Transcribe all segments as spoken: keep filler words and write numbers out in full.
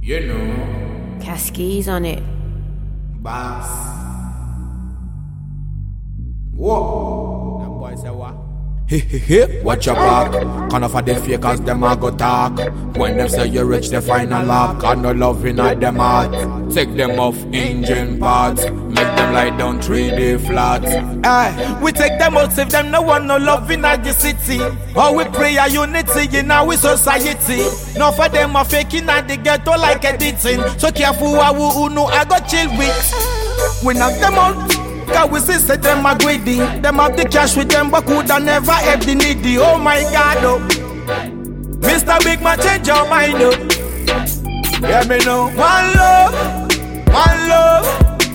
You know. Cascades on it. Bass. Whoa. That boy say what? Hey, hey, hey, watch your back. Kind of a the fakers, them a go talk. When them say you rich, they find a laugh. Got no love in them heart. Take them off engine parts. Make them lie down three D flat. Aye, we take them out, save them, no one no love in the city. Oh, we pray a unity in our society. No for them are faking at the ghetto like editing. So careful who who know I got chill with. We knock them out. Cause we see say them are greedy. Them have the cash with them but coulda never help the needy. Oh my God, oh Mister Big Man, change your mind, oh. Yeah, me know. One love, one love.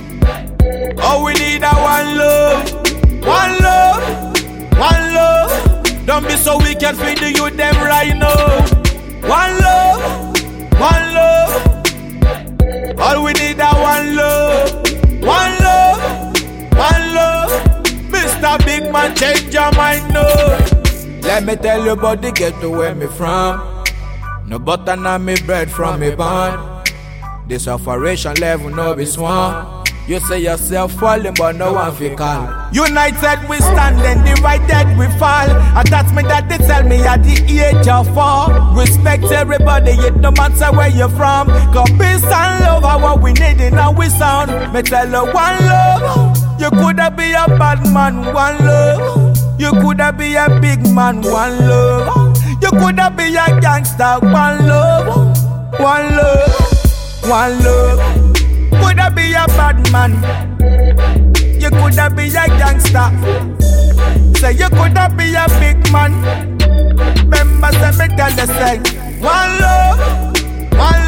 Oh, we need a one love. One love, one love. Don't be so wicked, feed the youth them right now. One love, one love. All we need a one love. One love. One love, Mister Big Man, change your mind, no. Let me tell you about the ghetto where me from. No butter, not me bread from me bond. This operation level no be swan. You say yourself falling, but no one fi call. United we stand and divided we fall. And that's me that they tell me at the age of four. Respect everybody, it no matter where you're from. Cause peace and love are what we need in our sound. Me tell you one love. You coulda be a bad man, one love. You coulda be a big man, one love. You coulda be a gangster, one love. One love, one love. Coulda be a bad man. You coulda be a gangster. Say you coulda be a big man. Remember say me tell you say one love, one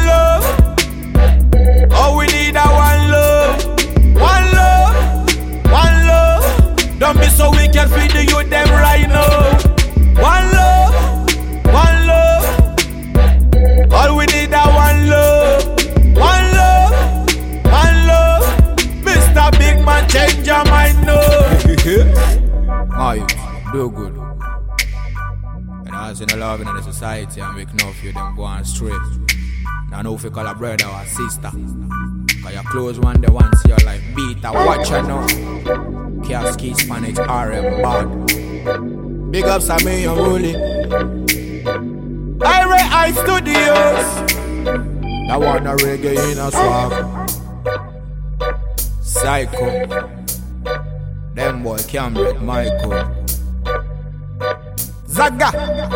love. Oh we need a one love, one love, one love. Don't be so wicked, feed the youth them right now. One love, one love. All we need a one love, one love. One love, Mister Big Man, change your mind, no. My do good. And I see no love in the society and make no of you them go on straight. Now know if you call a brother or a sister. Cause your close one day once your life beat a watch you know. Cascades, Spanish, R M, bad. Big ups to me and Rolly. I Ray I Studios. That one a reggae in a swag. Psycho. Them boy can't break Michael. Zaga.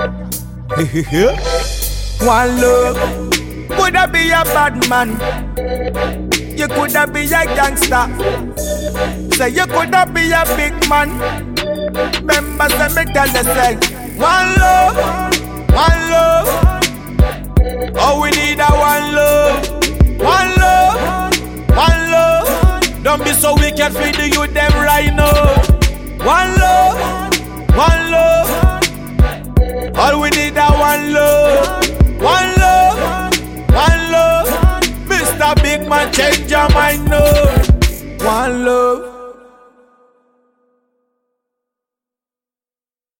One love. Coulda be a bad man. You coulda be a gangster. Say you coulda be a big man. Remember say me tell you say one love, one love. Oh we need a one love, one love, one love. Don't be so wicked, feed the youth them right now. One love, one love. All we need a one love, one love, one love. Mister Big Man, change your mind.